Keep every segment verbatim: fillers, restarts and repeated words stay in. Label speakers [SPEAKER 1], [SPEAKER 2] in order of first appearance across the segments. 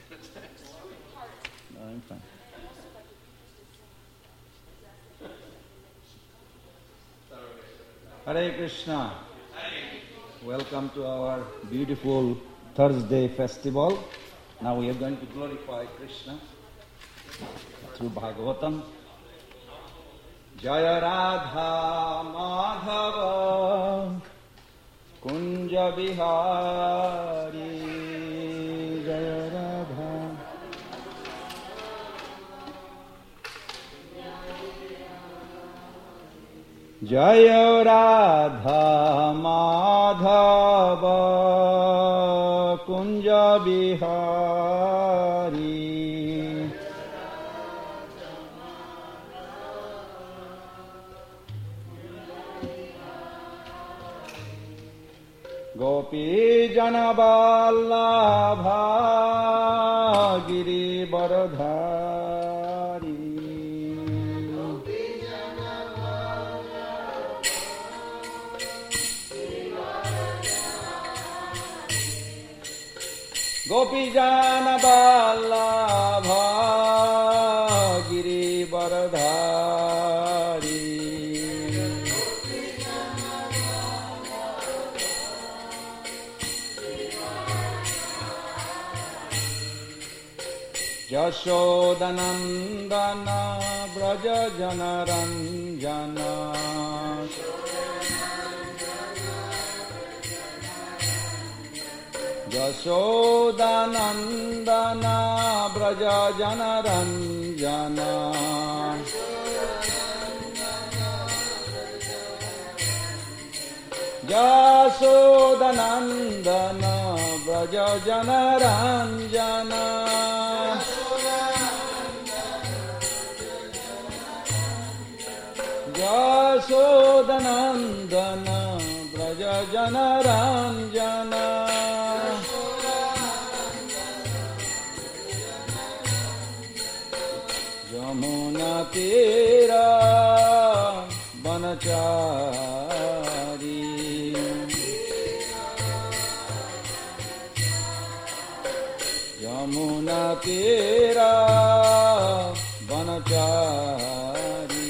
[SPEAKER 1] No, I'm fine. Hare Krishna. Welcome to our beautiful Thursday festival. Now we are going to glorify Krishna through Bhagavatam. Jaya Radha Madhava Kunja Bihari Jaya Radha Jaya Radha Madhava Kunja Bihari Gopi Jana Vallabha Giri Baradhari Gopi Jana Vallabha Giri Baradhari Yashodanandana Braja Janaranjana Yashodanandana Braja Janaranjana Yashodanandana Braja Janaranjana Yashodanandana Braja Janaranjana Yamuna Tira Banachari Yamuna Tira Banachari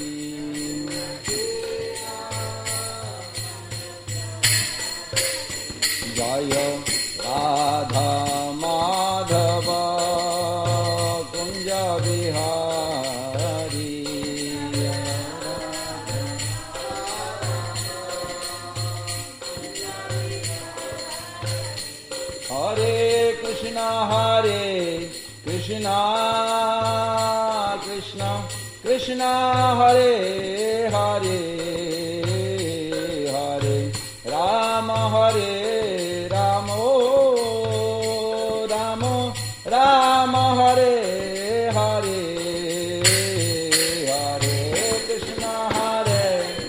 [SPEAKER 1] Jaya Radha Madhava Kunja Bihari Hare Krishna Hare Krishna Krishna Krishna Hare Hare Hare Rama Hare Ramo Ramo Rama Hare Hare Hare Krishna Hare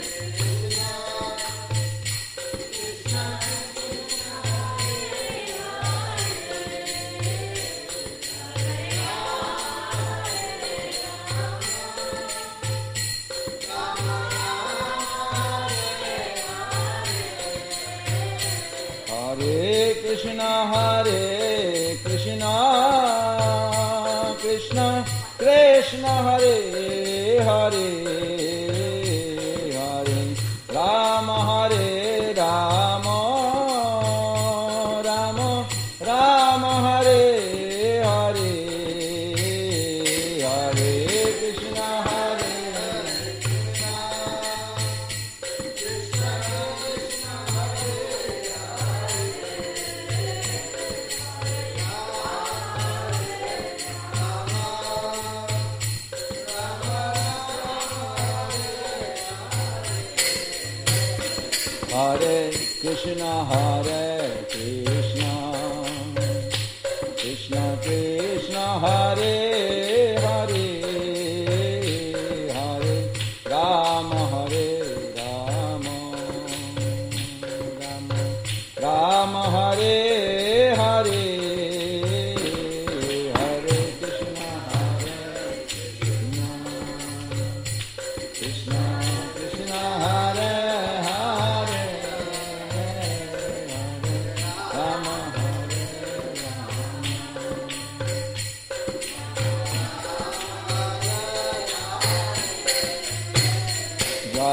[SPEAKER 1] Hare Krishna Hare Krishna Krishna Krishna Hare Hare Hare Rama Hare Rama Rama Rama Hare Hare Hare Krishna Hare Hare Krishna Hare Krishna Krishna Krishna Hare Hare Hare Rama Hare Rama Rama Rama Hare Hare Hare Krishna Hare Krishna Krishna Krishna Hare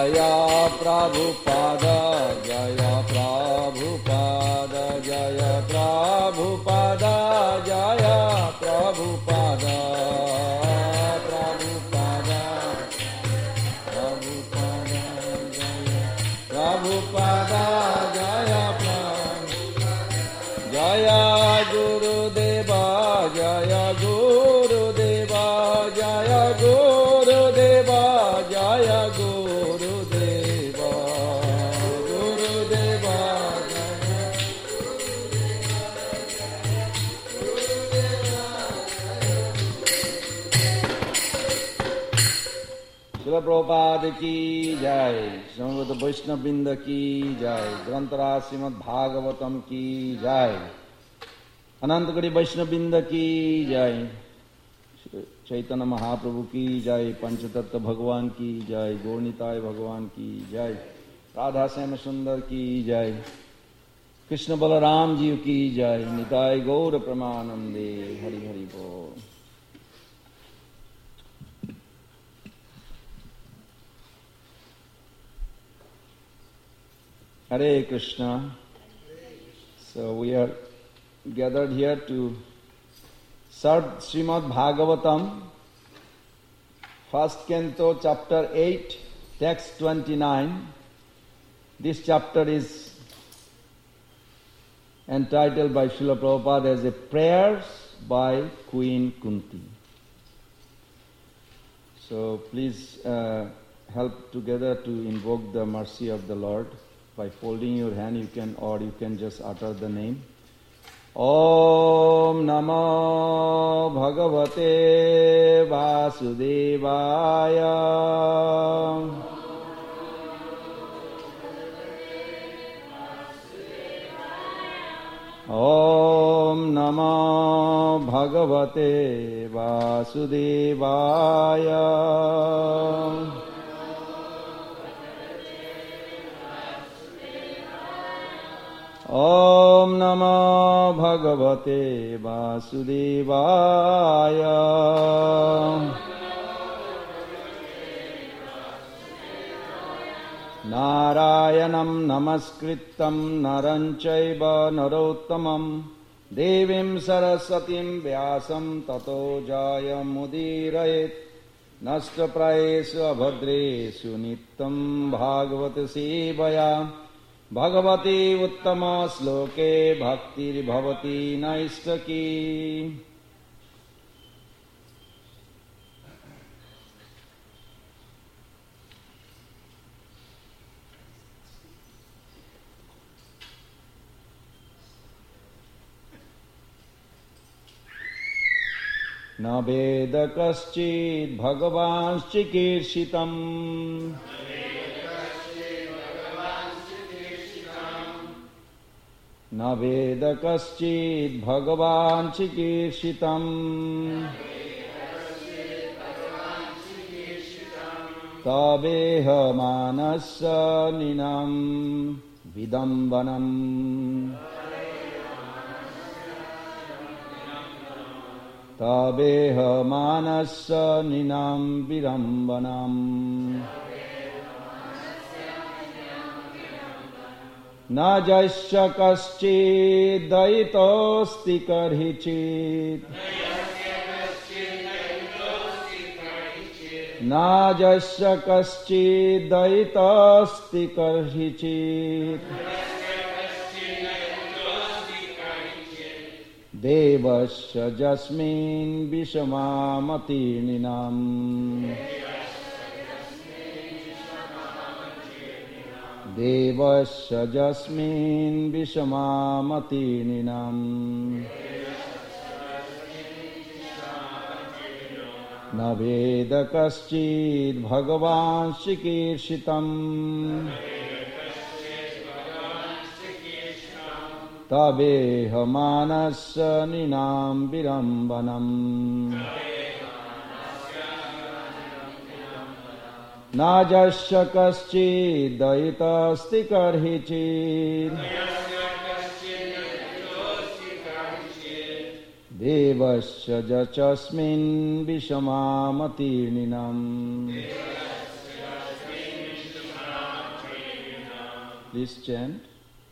[SPEAKER 1] जय प्रभुपाद जय प्रभुपाद जय प्रभुपाद जय प्रभुपाद प्रभुपाद प्रभुपाद जय प्रभुपाद जय जय गुरुदेव जय गुरुदेव जय गुरुदेव जय गुरुदेव गुरुदेव श्रील प्रभुपाद की जय, समवेत वैष्णव वृंद की जय, ग्रंथराज श्रीमद् भागवतम की जय, अनंत कोटि वैष्णव वृंद की जय, चैतन्य महाप्रभु की जय, पंचतत्व भगवान की जय, गौरनिताय भगवान की जय, राधा श्याम सुंदर की जय, कृष्ण बलराम जी की जय, निताय गौर प्रमानंदे। हरि हरि बोल। Hare Krishna. So we are gathered here to serve Srimad Bhagavatam, first canto, chapter eight, text twenty-nine. This chapter is entitled by Srila Prabhupada as a Prayers by Queen Kunti. So please uh, help together to invoke the mercy of the Lord. By folding your hand, you can, or you can just utter the name. Om Namo Bhagavate Vasudevaya. Om Namo Bhagavate Vasudevaya. Om Namo Bhagavate Vasudevaya. Narayanam namaskritam naranchaiva narottamam devim saraswatim vyasam tato jayamudiraet nashtaprayesu abhadresu nittam bhagavata sevaya Bhagwati उत्तम श्लोके भक्तिर्भवती नैष्टकी। न वेद कश्चित् भगवान् चिकीर्षितम् न वेद कश्चित् भगवान् चिकीर्षितम् तवेह मानस्य निनं विदम्बनम् तवेह मानस्य निनं विडम्बनम् न जस्य कश्चित् दयितोऽस्ति कर्हिचित् न जस्य कश्चित् दयितोऽस्ति कर्हिचित् देवस्य यस्मिन् विषमामतीर्णिनाम् देवस्य यस्मिन् विषमामतीर्णिनाम् न वेद कश्चित् भगवान् चिकीर्षितम् तवेह मानस्य निनां विडम्बनम् न जस्य कश्चित् दयितोऽस्ति कर्हिचित् देवस्य यस्मिन् विषमामतीर्णिनाम् Please chant.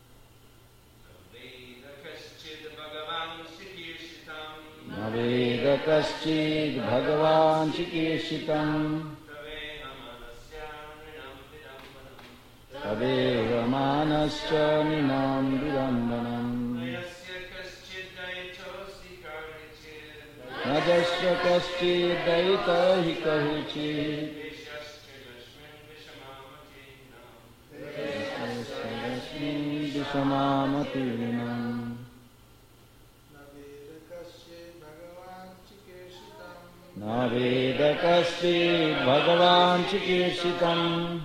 [SPEAKER 1] Naveda kaschid bhagavan chikeshitam Tadeha manasya ninam virambanam Najasya kaschid daita hi kahuchid Vishamamatinam Naveda kaschid bhagavan chikeshitam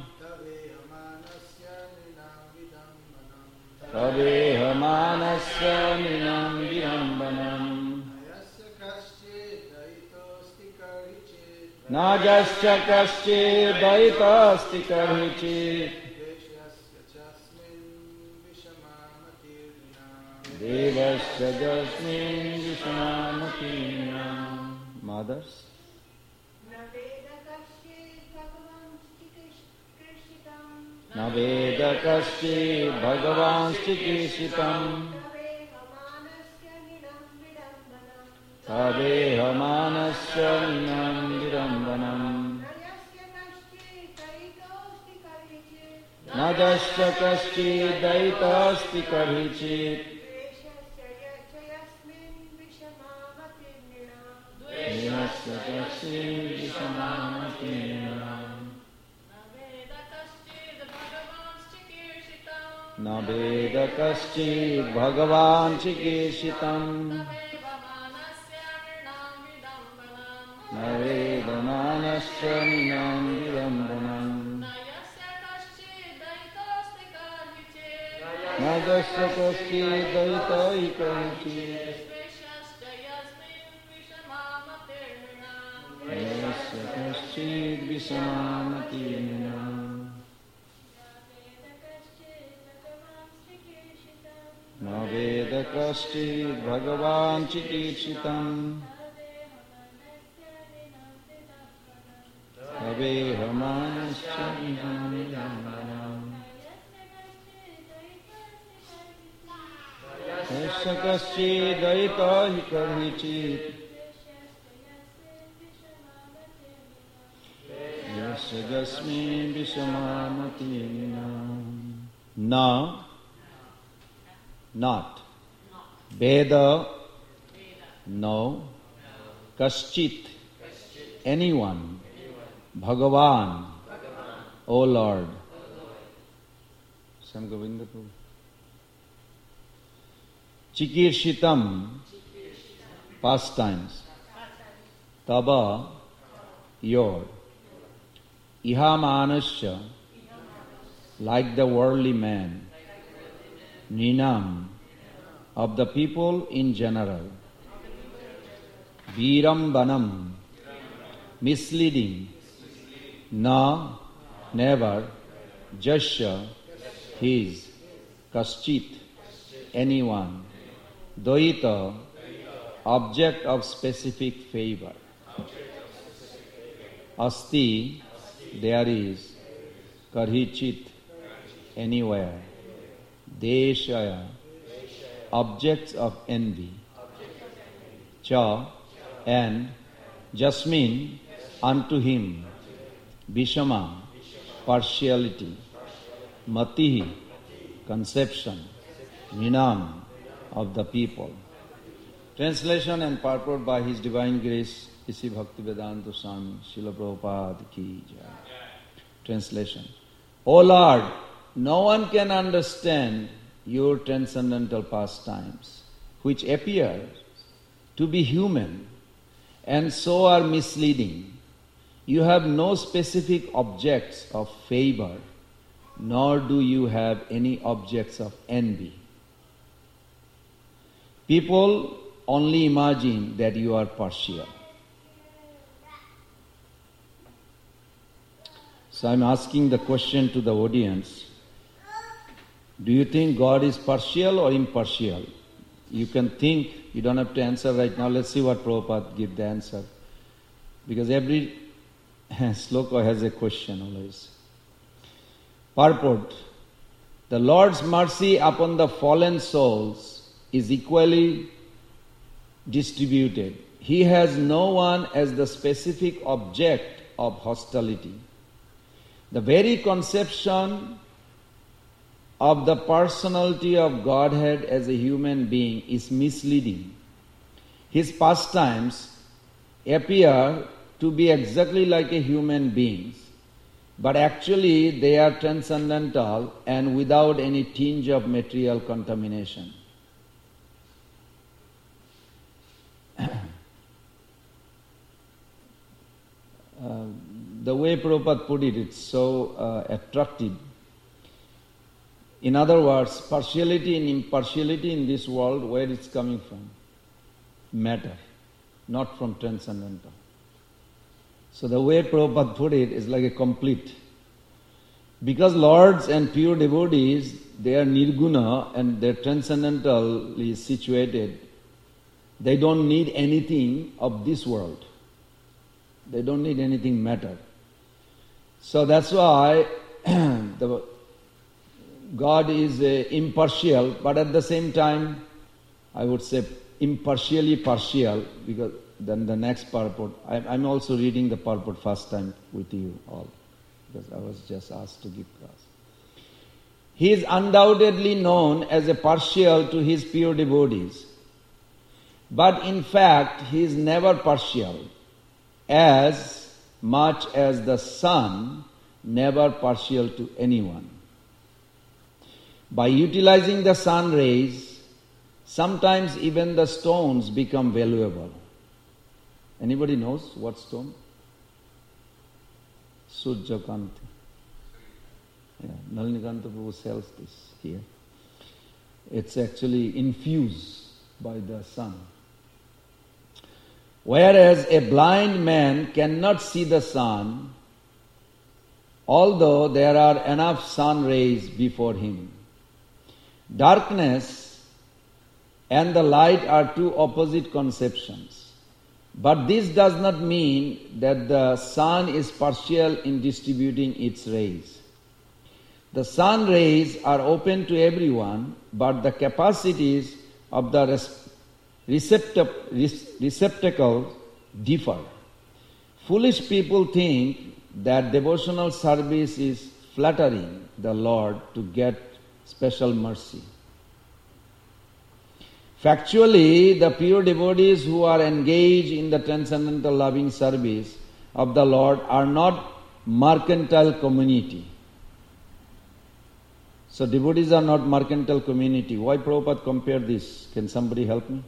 [SPEAKER 1] Tadeha manasya ninam virambanam Najasya kaschid daita asti karhichit Devasya jasmin vishamatinam. Mothers. Naveda kaschid bhagavan chikeshitam Tadeha manasya ninam virambanam Najasya kaschid daita asti karhichit Devasya jasmin vishamatinam Naveda kaschid bhagavan chikeshitam Naveda manasya ninam virambanam Najasya kaschid daita hi kahuchit Devasya kaschid vishamatinam Naveda kaschid bhagavan chikeshitam Tadeha manasya ninam virambanam Najasya kaschid daita hi kahuchit Devasya jasmin vishamatinam. Na, not. Veda, no. Kaschit, anyone. Bhagavan, O Lord. Sam Govinda Prabhu. Chikirshitam, past times. Taba, your. Iha manasya, like the worldly man. Ninam, of the people in general. Virambanam, misleading. Na, never. Jasya, his. Kaschit, anyone. Dvaita, object of specific favor. Asti, there is. Karhichit, anywhere. Deshaya, objects of envy. Cha, and Jasmin, unto him. Vishama, partiality. Matihi, conception. Ninam, of the people. Translation and purport by His Divine Grace, Isi Bhaktivedanta Swami, Srila Prabhupada Ki Jai. Translation. O Lord, no one can understand your transcendental pastimes, which appear to be human and so are misleading. You have no specific objects of favor, nor do you have any objects of envy. People only imagine that you are partial. So I'm asking the question to the audience. Do you think God is partial or impartial? You can think, you don't have to answer right now. Let's see what Prabhupada give the answer. Because every sloka has a question always. Purport. The Lord's mercy upon the fallen souls is equally distributed. He has no one as the specific object of hostility. The very conception of the personality of Godhead as a human being is misleading. His pastimes appear to be exactly like a human being's, but actually they are transcendental and without any tinge of material contamination. uh, the way Prabhupada put it, it's so uh, attractive. In other words, partiality and impartiality in this world, where it's coming from? Matter, not from transcendental. So the way Prabhupada put it is like a complete. Because lords and pure devotees, they are nirguna and they're transcendentally situated. They don't need anything of this world. They don't need anything matter. So that's why the God is uh, impartial, but at the same time, I would say impartially partial, because then the next purport, I'm also reading the purport first time with you all, because I was just asked to give class. He is undoubtedly known as a partial to his pure devotees, but in fact he is never partial, as much as the sun never partial to anyone. By utilizing the sun rays, sometimes even the stones become valuable. Anybody knows what stone? Surjakanti. Yeah, Nalinikanta Prabhu sells this here. It's actually infused by the sun. Whereas a blind man cannot see the sun, although there are enough sun rays before him. Darkness and the light are two opposite conceptions. But this does not mean that the sun is partial in distributing its rays. The sun rays are open to everyone, but the capacities of the receptacle differ. Foolish people think that devotional service is flattering the Lord to get special mercy. Factually, the pure devotees who are engaged in the transcendental loving service of the Lord are not mercantile community. So devotees are not mercantile community. Why Prabhupada compared this? Can somebody help me?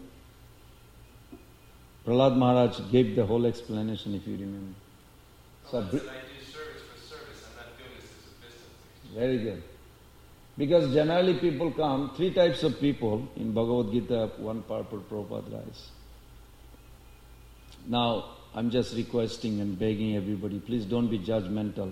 [SPEAKER 1] Prahlad Maharaj gave the whole explanation, if you remember. So,
[SPEAKER 2] well, I do service for service. I'm not doing this as a business.
[SPEAKER 1] Very good. Because generally people come, three types of people in Bhagavad Gita, one purport Prabhupada writes. Now, I'm just requesting and begging everybody, please don't be judgmental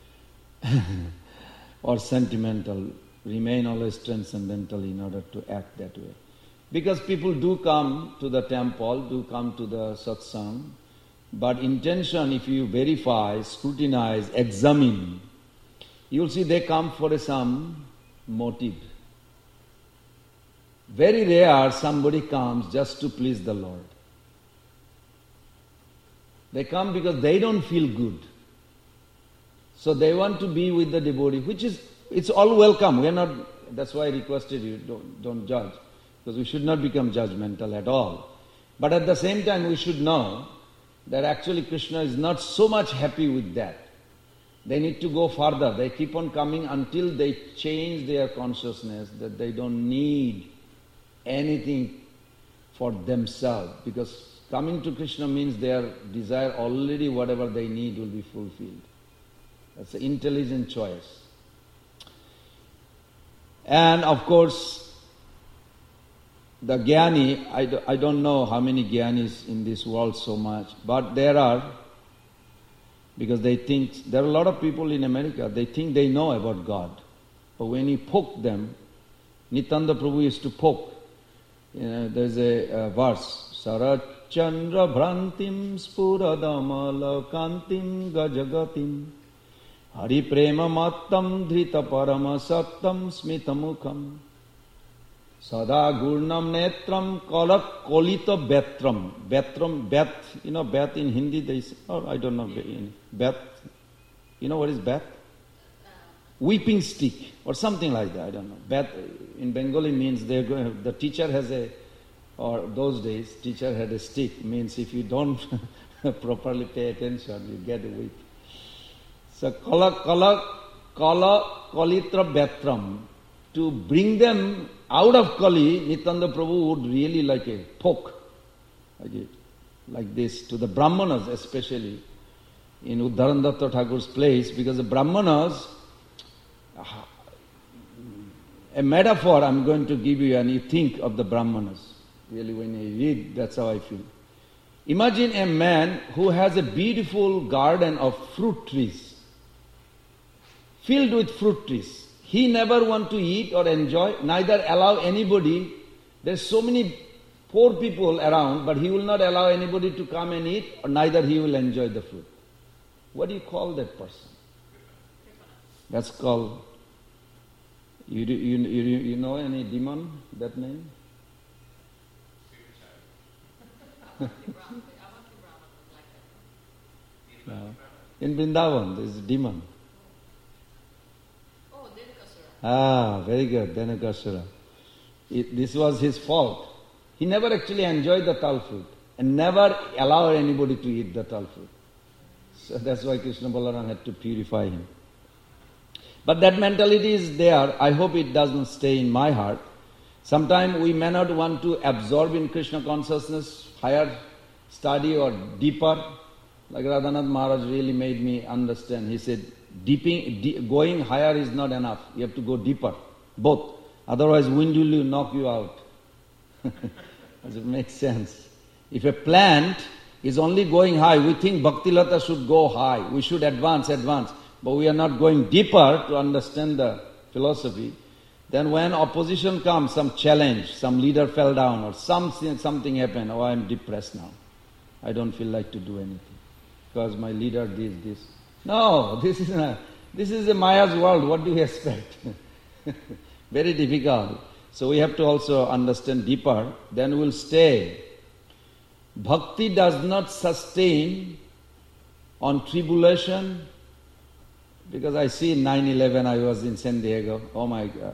[SPEAKER 1] or sentimental. Remain always transcendental in order to act that way. Because people do come to the temple, do come to the satsang, but intention, if you verify, scrutinize, examine, you'll see they come for some motive. Very rare somebody comes just to please the Lord. They come because they don't feel good. So they want to be with the devotee, which is, it's all welcome. We are not, that's why I requested you, don't, don't judge. Because we should not become judgmental at all. But at the same time we should know that actually Krishna is not so much happy with that. They need to go further. They keep on coming until they change their consciousness that they don't need anything for themselves. Because coming to Krishna means their desire already, whatever they need will be fulfilled. That's an intelligent choice. And of course, the Jnani, I, do, I don't know how many Jnanis in this world so much, but there are, because they think, there are a lot of people in America, they think they know about God. But when you poke them, Nityananda Prabhu used to poke. You know, there's a, a verse, Sarachandra Bhrantim Spuradamala Kantim Gajagatim Hari prema mattam dhrita parama sattam smitamukham sada gurnam netram kalak kolita betram. Betram, bet, you know, bet in Hindi, they say, oh, I don't know, bet, you know what is bet? Weeping stick or something like that, I don't know. Bet in Bengali means they're going, the teacher has a, or those days, teacher had a stick, means if you don't properly pay attention, you get a whip. So, kala, kala, kala, kalitra betram. To bring them out of Kali, Nityananda Prabhu would really like a poke, like, it, like this, to the Brahmanas especially, in Uddharandatta Thakur's place, because the Brahmanas, a metaphor I'm going to give you and you think of the Brahmanas. Really when you read, that's how I feel. Imagine a man who has a beautiful garden of fruit trees, filled with fruit trees. He never want to eat or enjoy, neither allow anybody. There's so many poor people around, but he will not allow anybody to come and eat, or neither he will enjoy the fruit. What do you call that person? That's called, you, you, you, you know any demon, that name? No. In Vrindavan, there is a demon. Ah, very good, Dhanakasura. This was his fault. He never actually enjoyed the tal fruit and never allowed anybody to eat the tal fruit. So that's why Krishna Balaram had to purify him. But that mentality is there. I hope it doesn't stay in my heart. Sometimes we may not want to absorb in Krishna consciousness, higher study or deeper. Like Radhanath Maharaj really made me understand. He said, Deeping, de- going higher is not enough. You have to go deeper, both. Otherwise, wind will knock you out. Does it make sense? If a plant is only going high, we think Bhaktilata should go high. We should advance, advance. But we are not going deeper to understand the philosophy. Then when opposition comes, some challenge, some leader fell down or something, something happened, oh, I am depressed now. I don't feel like to do anything because my leader did this. No, this is a, this is a Maya's world. What do you expect? Very difficult. So we have to also understand deeper. Then we'll stay. Bhakti does not sustain on tribulation. Because I see in nine eleven, I was in San Diego. Oh my God.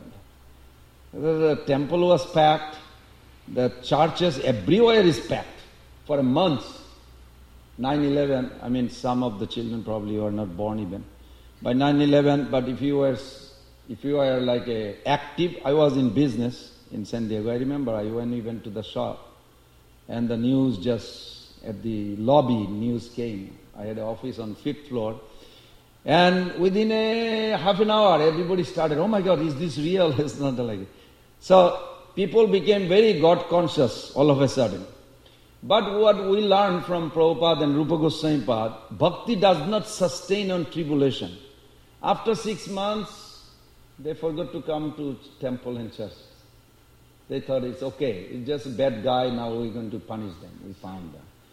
[SPEAKER 1] The temple was packed. The churches everywhere is packed for a month. nine eleven, I mean, some of the children probably were not born even. By nine eleven, but if you were, if you were like a active, I was in business in San Diego. I remember I went even to the shop, and the news just at the lobby, news came. I had an office on fifth floor, and within a half an hour, everybody started, oh my God, is this real? It's not like it. So people became very God conscious all of a sudden. But what we learned from Prabhupada and Rupa Goswami Pad, bhakti does not sustain on tribulation. After six months, they forgot to come to temple and church. They thought it's okay, it's just a bad guy, now we're going to punish them. We found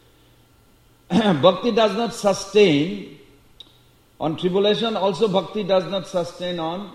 [SPEAKER 1] them. Bhakti does not sustain on tribulation, also bhakti does not sustain on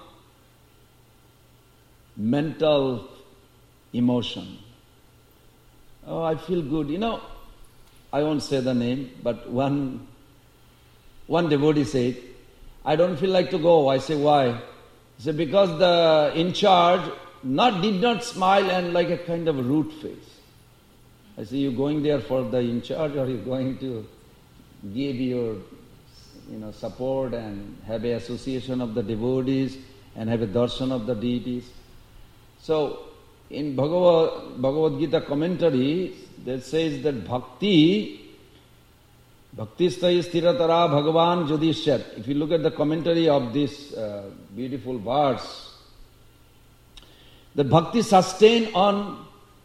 [SPEAKER 1] mental emotion. Oh, I feel good. You know, I won't say the name, but one one devotee said, I don't feel like to go. I say, why? He said, because the in charge not did not smile and like a kind of a rude face. I say, you going there for the in charge, or you going to give your you know support and have an association of the devotees and have a darshan of the deities? So in Bhagavad, Bhagavad Gita commentary, that says that bhakti, bhakti sthai sthiratara bhagavan jodishyat. If you look at the commentary of this uh, beautiful verse, that bhakti sustain on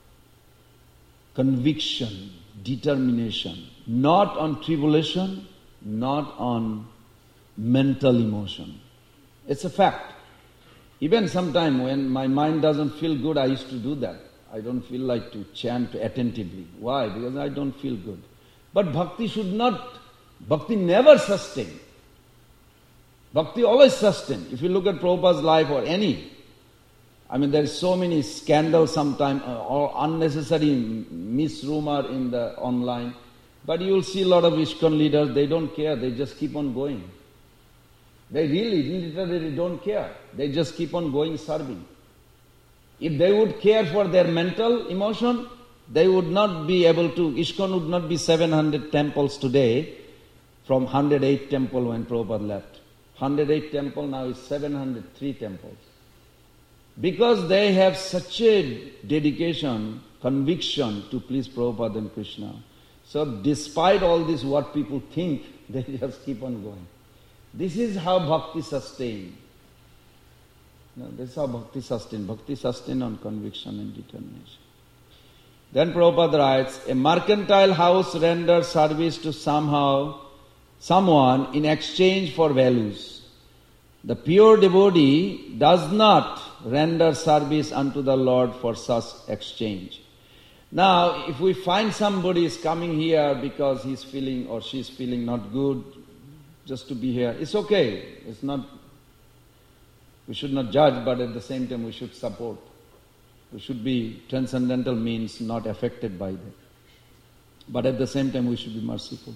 [SPEAKER 1] conviction, determination, not on tribulation, not on mental emotion. It's a fact. Even sometime when my mind doesn't feel good, I used to do that. I don't feel like to chant attentively. Why? Because I don't feel good. But bhakti should not, bhakti never sustain. Bhakti always sustained. If you look at Prabhupada's life or any, I mean, there is so many scandals sometimes or unnecessary misrumor in the online. But you will see a lot of ISKCON leaders, they don't care, they just keep on going. They really, literally don't care. They just keep on going serving. If they would care for their mental emotion, they would not be able to, ISKCON would not be seven hundred temples today from one hundred eight temple when Prabhupada left. one hundred eight temple now is seven hundred three temples. Because they have such a dedication, conviction to please Prabhupada and Krishna. So despite all this what people think, they just keep on going. This is how bhakti sustained. No, this is how bhakti sustained. Bhakti sustained on conviction and determination. Then Prabhupada writes, a mercantile house renders service to somehow, someone in exchange for values. The pure devotee does not render service unto the Lord for such exchange. Now, if we find somebody is coming here because he's feeling or she's feeling not good, just to be here, it's okay. It's not, we should not judge, but at the same time we should support. We should be transcendental means not affected by that. But at the same time we should be merciful.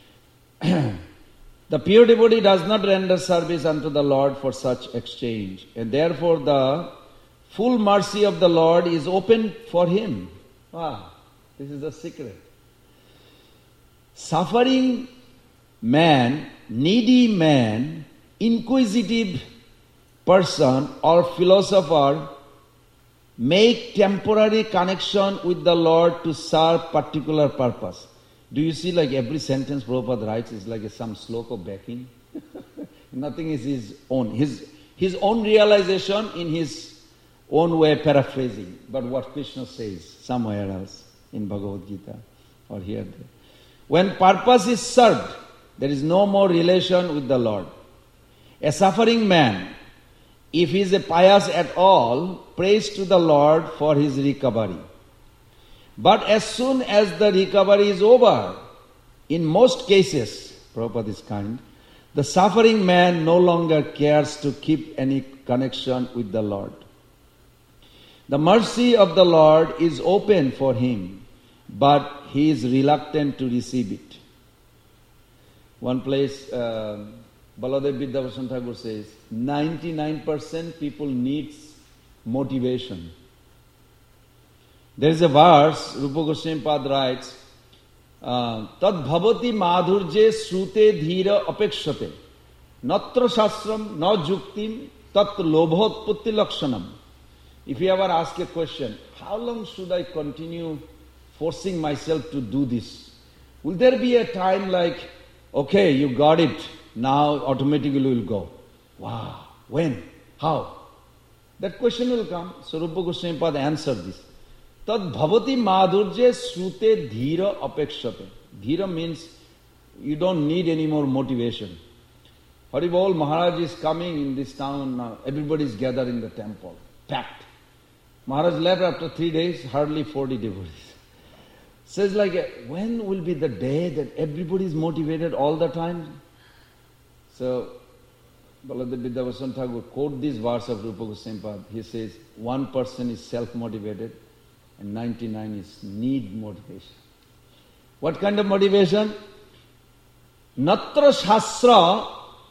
[SPEAKER 1] The pure devotee does not render service unto the Lord for such exchange, and therefore the full mercy of the Lord is open for him. Ah, this is the secret. Suffering man, needy man, inquisitive person or philosopher make temporary connection with the Lord to serve particular purpose. Do you see like every sentence Prabhupada writes is like a, some sloka backing? Nothing is his own. His, his own realization in his own way paraphrasing. But what Krishna says somewhere else in Bhagavad Gita or here. There. When purpose is served, there is no more relation with the Lord. A suffering man, if he is a pious at all, prays to the Lord for his recovery. But as soon as the recovery is over, in most cases, Prabhupada is kind, the suffering man no longer cares to keep any connection with the Lord. The mercy of the Lord is open for him, but he is reluctant to receive it. One place, uh, Baladev Vidyabhushan Thakur says, ninety-nine percent people needs motivation. There is a verse, Rupa Goswami Pad writes, Tad bhavati madhurje srute dhira apekshate natra shastram na juktim tat lobhotputti lakshanam. If you ever ask a question, how long should I continue forcing myself to do this? Will there be a time like, okay, you got it, now automatically will go. Wow, when? How? That question will come. So Rupa Goswami Pad answered this. Tad bhavati madhurje srute dhira apekshate. Dhira means you don't need any more motivation. Haribol Maharaj is coming in this town now. Everybody is gathered in the temple, packed. Maharaj left after three days, hardly forty devotees. Says like, when will be the day that everybody is motivated all the time? So, Baladev Vidyabhushan Thakur quote this verse of Rupa Goswami Pad. He says, one person is self-motivated and ninety-nine is need motivation. What kind of motivation? Natra shastra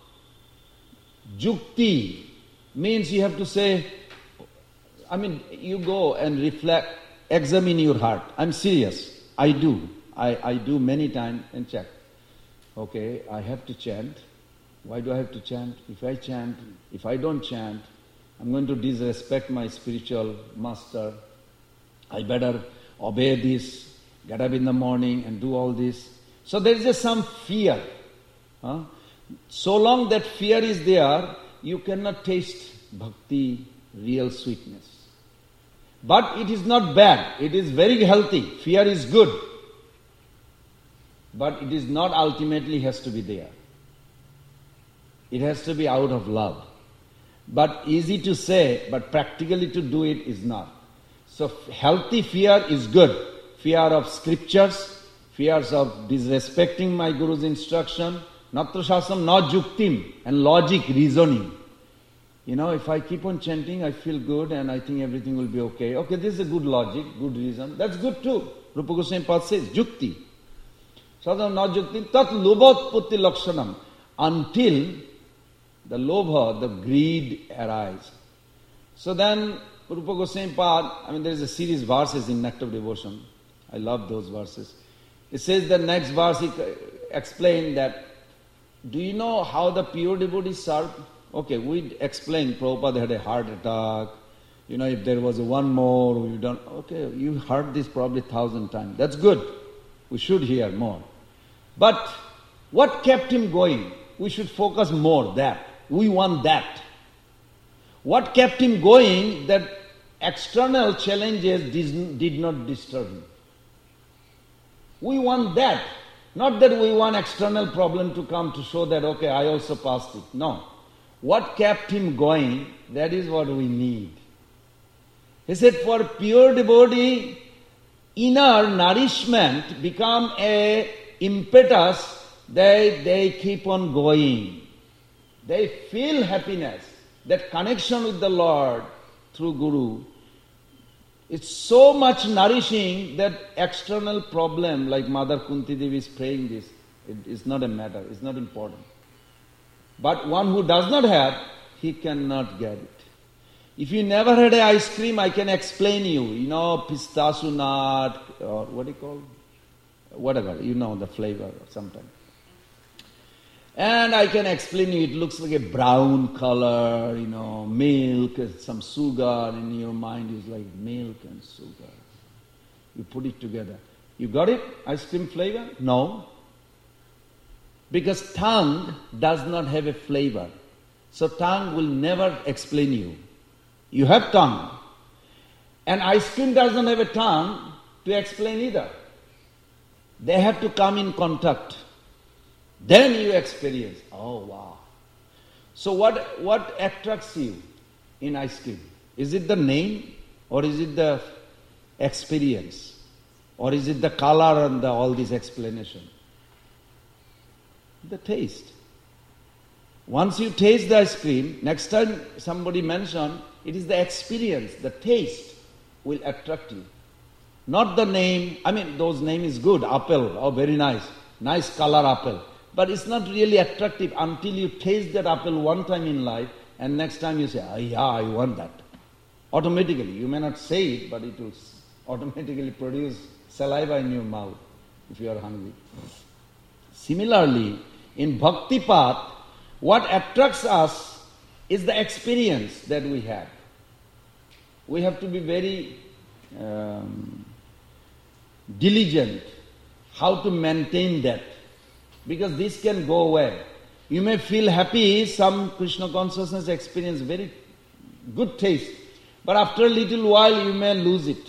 [SPEAKER 1] jukti means you have to say, I mean, you go and reflect, examine your heart. I'm serious. I do. I, I do many times and check. Okay, I have to chant. Why do I have to chant? If I chant, if I don't chant, I'm going to disrespect my spiritual master. I better obey this, get up in the morning and do all this. So there is just some fear. Huh? So long that fear is there, you cannot taste bhakti, real sweetness. But it is not bad, it is very healthy. Fear is good. But it is not ultimately has to be there. It has to be out of love. But easy to say, but practically to do it is not. So healthy fear is good. Fear of scriptures, fears of disrespecting my Guru's instruction, natra shastram, na juktim, and logic, reasoning. You know, if I keep on chanting, I feel good and I think everything will be okay. Okay, this is a good logic, good reason. That's good too. Rupa Goswami Pad says, jukti. Sadhana na jukti, tat lobhotpatti lakshanam. Until the lobha, the greed arise. So then, Rupa Goswami Pad, I mean there is a series of verses in Nectar of Devotion. I love those verses. It says the next verse, he explained that, do you know how the pure devotees serve? Okay, we explained Prabhupada had a heart attack. You know, if there was one more, we don't. Okay, you heard this probably thousand times. That's good. We should hear more. But what kept him going? We should focus more that. We want that. What kept him going? That external challenges did, did not disturb him. We want that. Not that we want external problem to come to show that, okay, I also passed it. No. What kept him going, that is what we need. He said, for pure devotee, inner nourishment become a impetus, they, they keep on going. They feel happiness. That connection with the Lord through Guru, it's so much nourishing that external problem, like Mother Kunti Devi is praying this, it is not a matter, it's not important. But one who does not have, he cannot get it. If you never had an ice cream, I can explain you. You know, pistachio nut, or what do you call it? Whatever, you know the flavor sometimes. And I can explain you, it looks like a brown color, you know, milk, some sugar in your mind is like milk and sugar. You put it together. You got it? Ice cream flavor? No. Because tongue does not have a flavor. So tongue will never explain you. You have tongue. And ice cream does not have a tongue to explain either. They have to come in contact. Then you experience, oh wow. So what, what attracts you in ice cream? Is it the name or is it the experience? Or is it the color and the, all this explanation? The taste. Once you taste the ice cream, next time somebody mentioned, it is the experience, the taste will attract you. Not the name, I mean those name is good, apple, oh very nice, nice color apple. But it's not really attractive until you taste that apple one time in life and next time you say, oh, yeah, I want that. Automatically, you may not say it, but it will automatically produce saliva in your mouth if you are hungry. Similarly, in bhakti path, what attracts us is the experience that we have. We have to be very um, diligent how to maintain that. Because this can go away. You may feel happy, some Krishna consciousness experience very good taste. But after a little while you may lose it.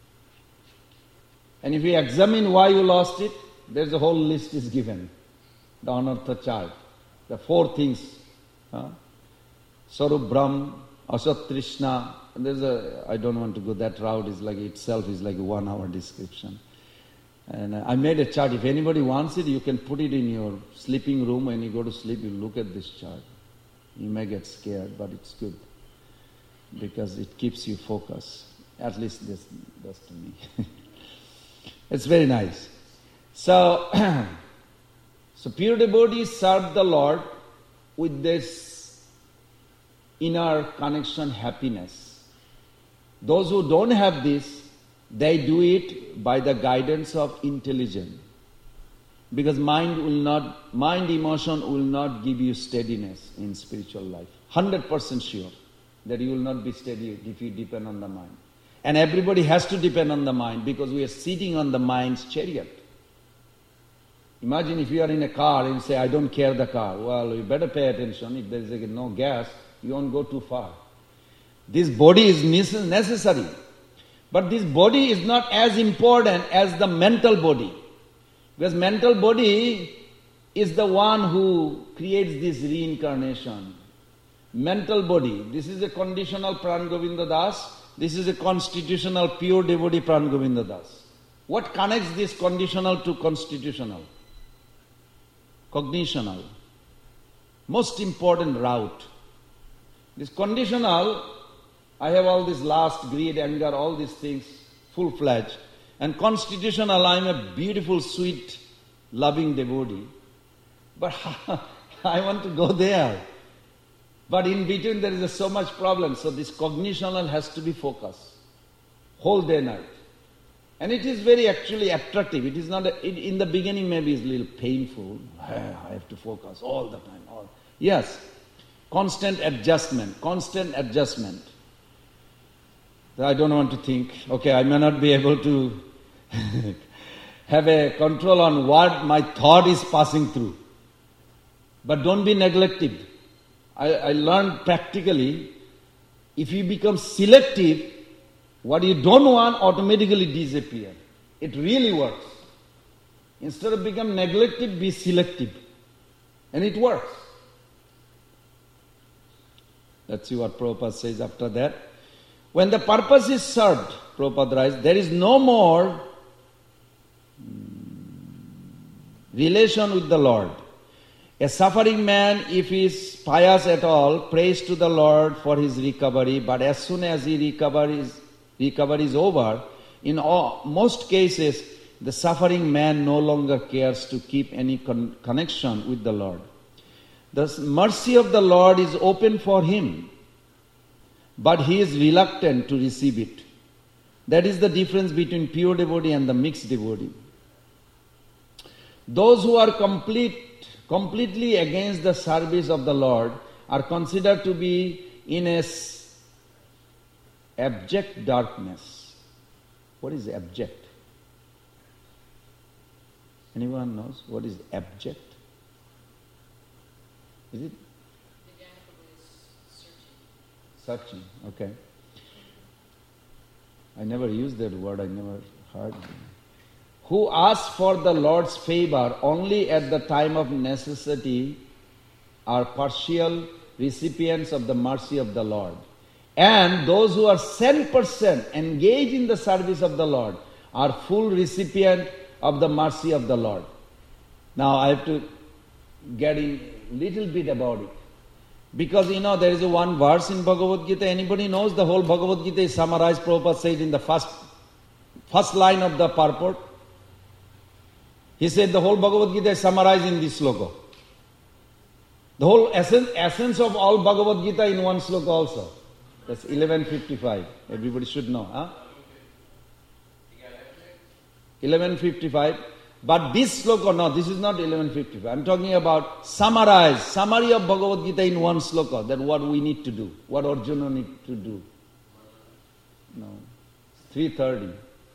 [SPEAKER 1] And if you examine why you lost it, there's a whole list is given. The Anartha chart. The four things. Huh? Sarup Brahm, Asat Trishna. And there's a, I don't want to go that route, is like itself is like a one hour description. And I made a chart. If anybody wants it, you can put it in your sleeping room. When you go to sleep, you look at this chart. You may get scared, but it's good. Because it keeps you focused. At least this does to me. It's very nice. So, so pure devotees serve the Lord with this inner connection, happiness. Those who don't have this, they do it by the guidance of intelligence. Because mind will not, mind emotion will not give you steadiness in spiritual life. one hundred percent sure that you will not be steady if you depend on the mind. And everybody has to depend on the mind because we are sitting on the mind's chariot. Imagine if you are in a car and say, I don't care the car. Well, you better pay attention. If there is no gas, you won't go too far. This body is necessary. But this body is not as important as the mental body. Because mental body is the one who creates this reincarnation. Mental body, this is a conditional Pran Govinda Das, this is a constitutional pure devotee Pran Govinda Das. What connects this conditional to constitutional? cognitional. Most important route. This conditional, I have all this lust, greed, anger, all these things, full-fledged. And constitutional, I am a beautiful, sweet, loving devotee. But I want to go there. But in between there is so much problem. So this cognitional has to be focused. Whole day, night. And it is very actually attractive. It is not, a, it, in the beginning maybe it's a little painful. I have to focus all the time. All. Yes, constant adjustment, constant adjustment. I don't want to think, okay, I may not be able to have a control on what my thought is passing through. But don't be neglected. I, I learned practically, if you become selective, what you don't want automatically disappear. It really works. Instead of become neglected, be selective. And it works. Let's see what Prabhupada says after that. When the purpose is served, Prabhupada writes, there is no more relation with the Lord. A suffering man, if he is pious at all, prays to the Lord for his recovery, but as soon as he recovers, recovery is over, in all, most cases, the suffering man no longer cares to keep any con- connection with the Lord. The mercy of the Lord is open for him, but he is reluctant to receive it. That is the difference between pure devotee and the mixed devotee. Those who are complete, completely against the service of the Lord are considered to be in a abject darkness. What is abject? Anyone knows what is abject? Is it? Searching, okay. I never used that word, I never heard it. Who ask for the Lord's favor only at the time of necessity are partial recipients of the mercy of the Lord. And those who are one hundred percent engaged in the service of the Lord are full recipient of the mercy of the Lord. Now I have to get in a little bit about it. Because you know there is a one verse in Bhagavad Gita, anybody knows the whole Bhagavad Gita is summarized, Prabhupada said in the first, first line of the purport. He said the whole Bhagavad Gita is summarized in this sloka. The whole essence, essence of all Bhagavad Gita in one sloka also. That's eleven fifty-five. Everybody should know. Huh? eleven fifty-five. But this sloka, no, this is not eleven fifty-five. I'm talking about summarize, summary of Bhagavad Gita in one sloka. That what we need to do, what Arjuna need to do. No, three thirty.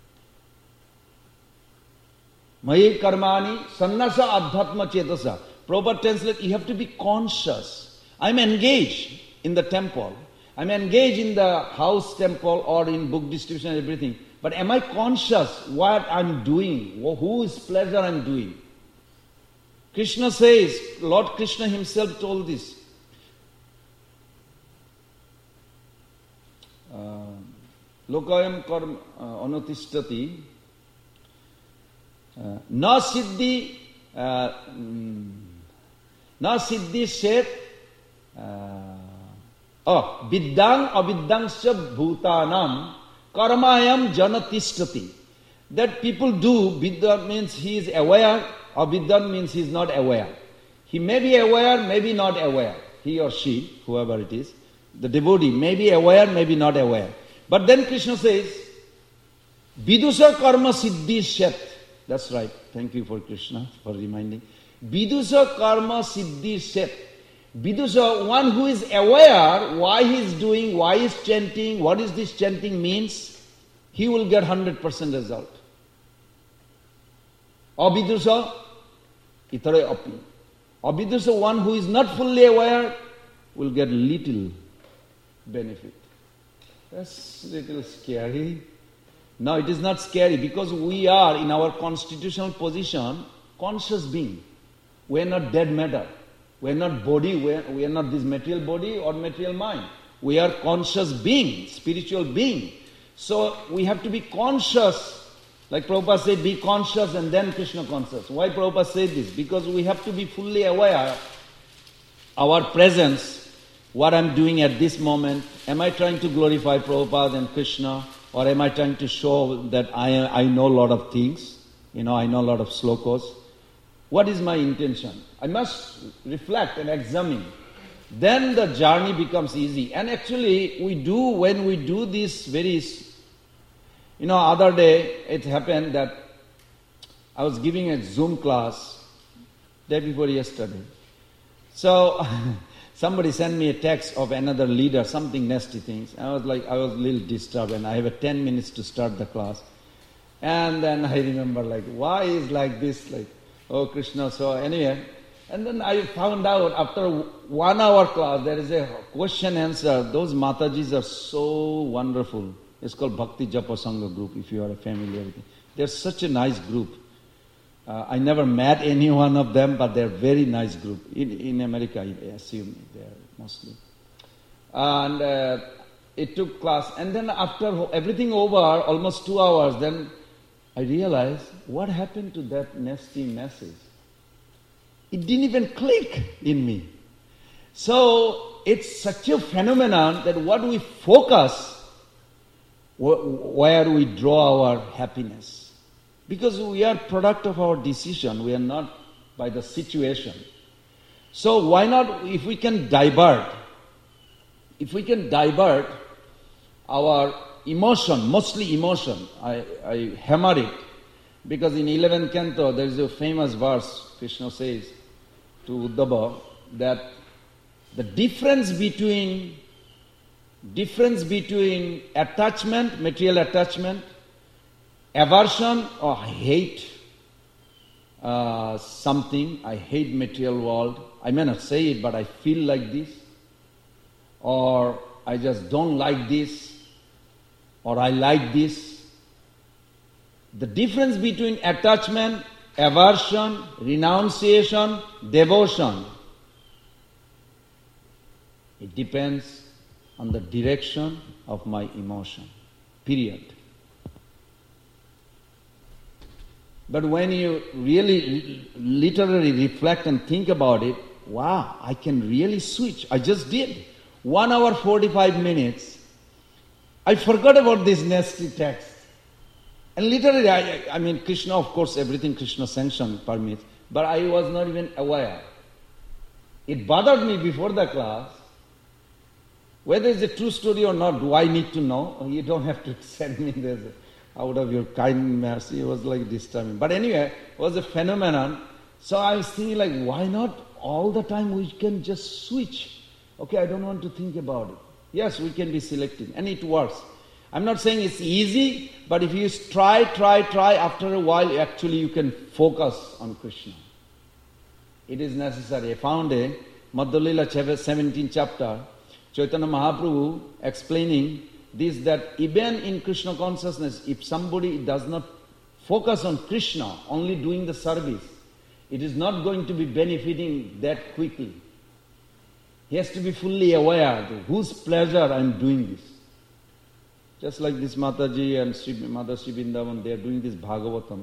[SPEAKER 1] Mayi karmani sannasa adhatma chetasa. Prabhupada translate, you have to be conscious. I'm engaged in the temple. I'm engaged in the house temple or in book distribution and everything. But am I conscious what I'm doing? Whose pleasure I'm doing? Krishna says, Lord Krishna himself told this. Lokayam karma anutistati na siddhi na siddhi shet oh viddang aviddangsya bhutanam karmayam janatistati. That people do, vidya means he is aware, aviddan means he is not aware. He may be aware, maybe not aware. He or she, whoever it is, the devotee may be aware, maybe not aware. But then Krishna says, Vidusa karma siddhi shet. That's right. Thank you for Krishna for reminding. Vidusa karma siddhi shet. Vidusa, one who is aware why he is doing, why he is chanting, what is this chanting means, he will get one hundred percent result. Avidusa, itare api. Avidusa, one who is not fully aware, will get little benefit. That's a little scary. No, it is not scary because we are in our constitutional position conscious being. We are not dead matter. We are not body, we are, we are not this material body or material mind. We are conscious being, spiritual being. So we have to be conscious Like Prabhupada said, be conscious and then Krishna conscious. Why Prabhupada said this? Because we have to be fully aware our presence, what I'm doing at this moment. Am I trying to glorify Prabhupada and Krishna? Or am I trying to show that I, I know a lot of things? You know, I know a lot of slokas. What is my intention? I must reflect and examine. Then the journey becomes easy. And actually, we do, when we do this very... You know, other day, it happened that I was giving a Zoom class day before yesterday. So, somebody sent me a text of another leader, something nasty things. I was like, I was a little disturbed, and I have a ten minutes to start the class. And then I remember, like, why is like this? Like, oh, Krishna. So anyway, and then I found out after one hour class, there is a question answer. Those Matajis are so wonderful. It's called Bhakti Japa Sangha group, if you are familiar with it. They're such a nice group. Uh, I never met any one of them, but they're very nice group. In, in America, I assume they're mostly. And uh, it took class. And then after everything over, almost two hours, then I realized what happened to that nasty message. It didn't even click in me. So it's such a phenomenon that what we focus, where we draw our happiness. Because we are product of our decision, we are not by the situation. So why not, if we can divert, if we can divert our emotion, mostly emotion, I, I hammer it, because in eleventh canto there is a famous verse, Krishna says to Uddhava, that the difference between difference between attachment, material attachment, aversion or I hate uh, something, I hate material world, I may not say it but I feel like this, or I just don't like this, or I like this. The difference between attachment, aversion, renunciation, devotion, it depends on the direction of my emotion, period. But when you really literally reflect and think about it, wow, I can really switch. I just did. One hour, forty-five minutes. I forgot about this nasty text. And literally, I, I mean, Krishna, of course, everything Krishna sanctioned permits, but I was not even aware. It bothered me before the class. Whether it's a true story or not, do I need to know? You don't have to send me this out of your kind mercy. It was like disturbing. But anyway, it was a phenomenon. So I was thinking like, why not all the time we can just switch? Okay, I don't want to think about it. Yes, we can be selective. And it works. I'm not saying it's easy, but if you try, try, try, after a while, actually you can focus on Krishna. It is necessary. I found a Madhya Lila seventeenth chapter, Chaitanya Mahaprabhu explaining this, that even in Krishna consciousness, if somebody does not focus on Krishna, only doing the service, it is not going to be benefiting that quickly. He has to be fully aware of whose pleasure I am doing this. Just like this Mataji and Sri, Mother Sri Vrindavan, they are doing this Bhagavatam.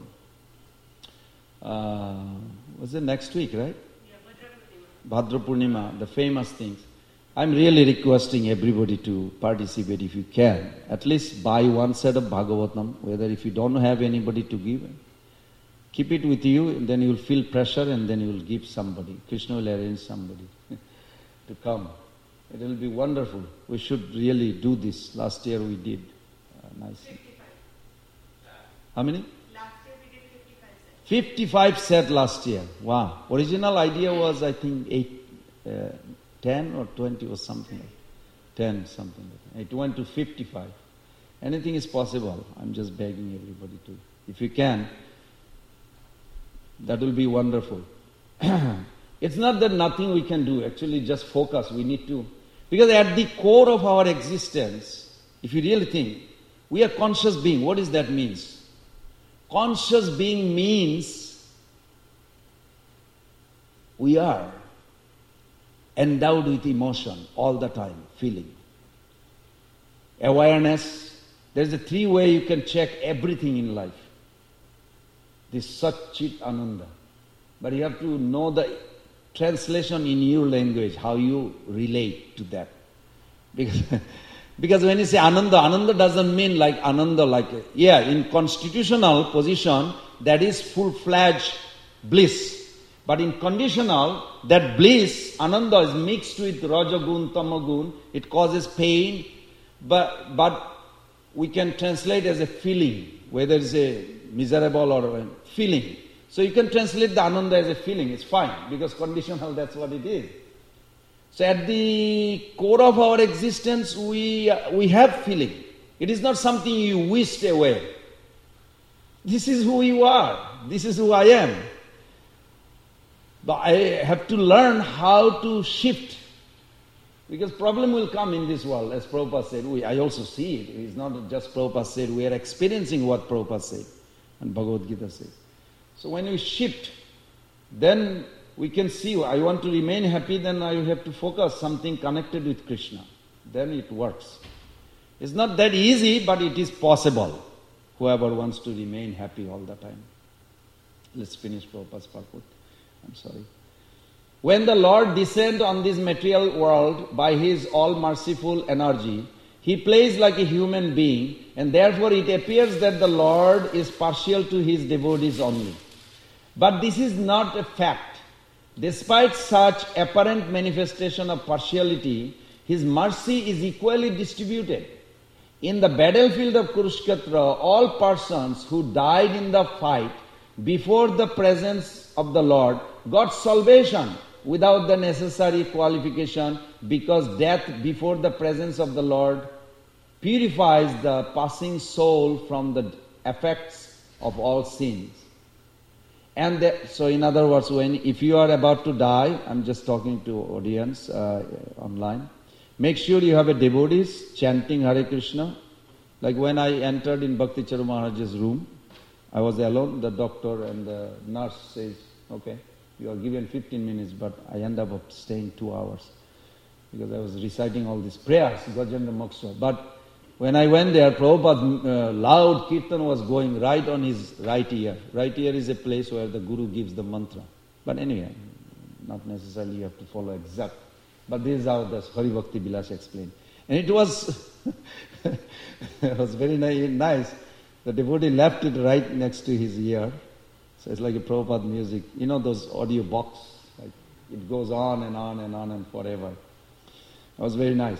[SPEAKER 1] Uh, was it next week, right? Yeah, Bhadra Purnima, the famous things. I'm really requesting everybody to participate if you can. At least buy one set of Bhagavatam, whether if you don't have anybody to give, keep it with you, and then you will feel pressure and then you will give somebody. Krishna will arrange somebody to come. It will be wonderful. We should really do this. Last year we did uh, nicely. How many?
[SPEAKER 3] Last year we did fifty-five sets.
[SPEAKER 1] fifty-five set last year. Wow. Original idea was, I think, eight, uh, ten or twenty or something. ten, something like that. It went to fifty-five. Anything is possible. I'm just begging everybody to. If you can, that will be wonderful. It's not that nothing we can do. Actually, just focus. We need to. Because at the core of our existence, if you really think, we are conscious being. What does that mean? Conscious being means we are endowed with emotion all the time, feeling. Awareness. There's a three way you can check everything in life. this Sat-Chit Ananda. But you have to know the translation in your language, how you relate to that. Because, because when you say Ananda, Ananda doesn't mean like Ananda, like, yeah, in constitutional position, that is full-fledged bliss. But in conditional, that bliss, Ananda, is mixed with Rajagun, Tamagun. It causes pain, but, but we can translate as a feeling, whether it's a miserable or a feeling. So you can translate the Ananda as a feeling, it's fine, because conditional, that's what it is. So at the core of our existence, we, uh, we have feeling. It is not something you whisked away. This is who you are. This is who I am. But I have to learn how to shift. Because problem will come in this world, as Prabhupada said. We, I also see it. It's not just Prabhupada said. We are experiencing what Prabhupada said and Bhagavad Gita said. So when we shift, then we can see, I want to remain happy, then I have to focus something connected with Krishna. Then it works. It's not that easy, but it is possible. Whoever wants to remain happy all the time. Let's finish Prabhupada's purport. I'm sorry. When the Lord descends on this material world by His all-merciful energy, He plays like a human being, and therefore it appears that the Lord is partial to His devotees only. But this is not a fact. Despite such apparent manifestation of partiality, His mercy is equally distributed. In the battlefield of Kurukshetra, all persons who died in the fight before the presence of the Lord got salvation without the necessary qualification, because death before the presence of the Lord purifies the passing soul from the effects of all sins. And the, so in other words, when if you are about to die, I'm just talking to audience uh, online, make sure you have a devotees chanting Hare Krishna. Like when I entered in Bhakti Charu Maharaj's room, I was alone, the doctor and the nurse says, okay, you are given fifteen minutes, but I end up staying two hours. Because I was reciting all these prayers, Gajendra Moksha. But when I went there, Prabhupada's uh, loud kirtan was going right on his right ear. Right ear is a place where the Guru gives the mantra. But anyway, not necessarily you have to follow exact. But this is how the Hari Bhakti Bilas explained. And it was, it was very nice. The devotee left it right next to his ear. So it's like a Prabhupada music. You know those audio box? Like it goes on and on and on and forever. It was very nice.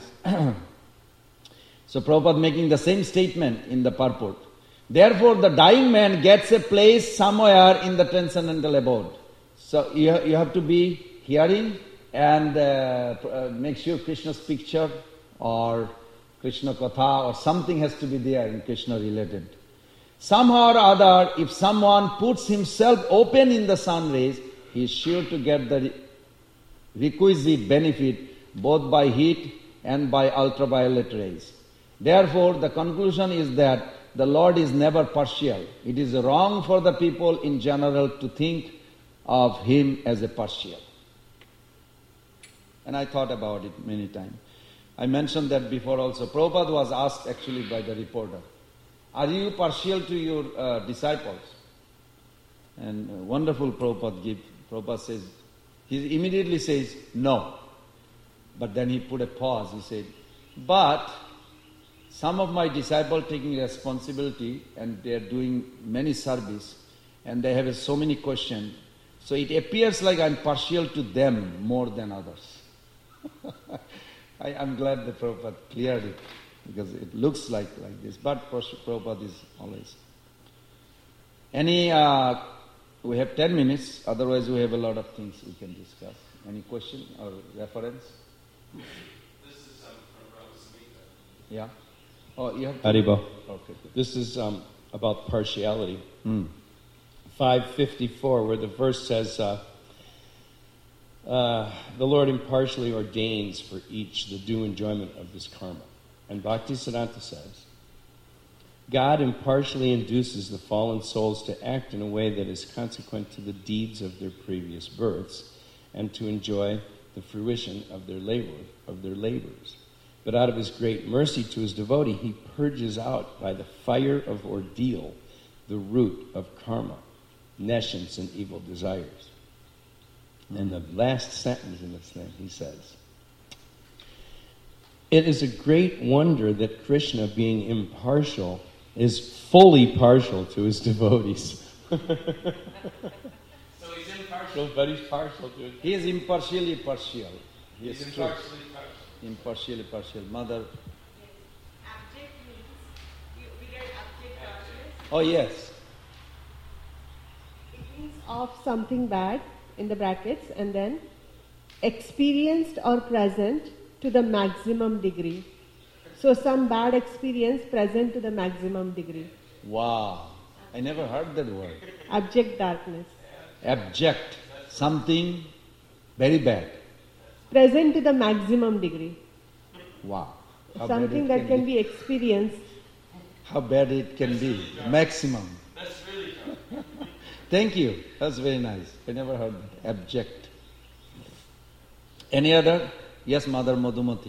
[SPEAKER 1] So Prabhupada making the same statement in the purport. Therefore the dying man gets a place somewhere in the transcendental abode. So you, you have to be hearing and uh, uh, make sure Krishna's picture or Krishna Katha or something has to be there in Krishna related. Somehow or other, if someone puts himself open in the sun rays, he is sure to get the requisite benefit both by heat and by ultraviolet rays. Therefore, the conclusion is that the Lord is never partial. It is wrong for the people in general to think of Him as a partial. And I thought about it many times. I mentioned that before also. Prabhupada was asked actually by the reporter, are you partial to your uh, disciples? And uh, wonderful Prabhupada give, Prabhupada says, he immediately says, no. But then he put a pause, he said, but some of my disciples taking responsibility and they are doing many service and they have so many questions. So it appears like I'm partial to them more than others. I, I'm glad that Prabhupada cleared it because it looks like, like this. But Prabhupada is always. Any, uh, we have ten minutes, otherwise we have a lot of things we can discuss. Any question or reference?
[SPEAKER 2] This is um, from Prabhupada Samhita.
[SPEAKER 1] Yeah. Oh, you have to...
[SPEAKER 4] Haribo.
[SPEAKER 1] Okay, good.
[SPEAKER 4] This is um, about partiality.
[SPEAKER 1] Mm.
[SPEAKER 4] five fifty-four, where the verse says, uh, uh, the Lord impartially ordains for each the due enjoyment of this karma. And Bhaktisiddhanta says, God impartially induces the fallen souls to act in a way that is consequent to the deeds of their previous births and to enjoy the fruition of their labor, of their labors. But out of His great mercy to His devotee, He purges out by the fire of ordeal the root of karma. nescience and evil desires. And the last sentence in this thing, he says, it is a great wonder that Krishna, being impartial, is fully partial to his devotees.
[SPEAKER 2] So he's impartial.
[SPEAKER 4] But he's partial to it.
[SPEAKER 1] He is impartially partial. He
[SPEAKER 2] He's
[SPEAKER 1] is true.
[SPEAKER 2] impartially partial.
[SPEAKER 1] Impartially partial. Mother.
[SPEAKER 3] Abject means, you, we get abject darkness.
[SPEAKER 1] Oh yes.
[SPEAKER 5] It means of something bad in the brackets and then experienced or present to the maximum degree. So some bad experience present to the maximum degree.
[SPEAKER 1] Wow. I never heard that word.
[SPEAKER 5] Abject darkness.
[SPEAKER 1] Abject. Something very bad.
[SPEAKER 5] Present to the maximum degree.
[SPEAKER 1] Wow. How
[SPEAKER 5] Something
[SPEAKER 1] bad it
[SPEAKER 5] that can be experienced.
[SPEAKER 1] How bad it can be. Maximum.
[SPEAKER 2] That's really tough.
[SPEAKER 1] Thank you. That's very nice. I never heard that. Abject. Any other? Yes, Mother Madhumati.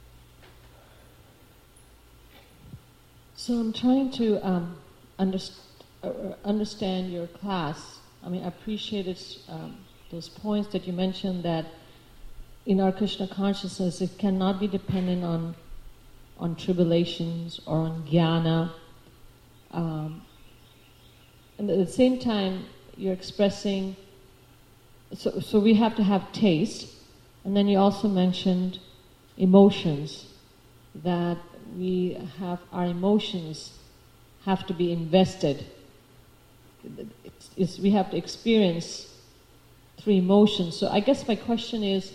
[SPEAKER 6] So I'm trying to um, underst- uh, understand your class. I mean, I appreciated um, those points that you mentioned that in our Krishna consciousness, it cannot be dependent on on tribulations or on jnana. Um, and at the same time, you're expressing. So, so we have to have taste, and then you also mentioned emotions, that we have our emotions have to be invested. It's, it's, we have to experience through emotions. So I guess my question is,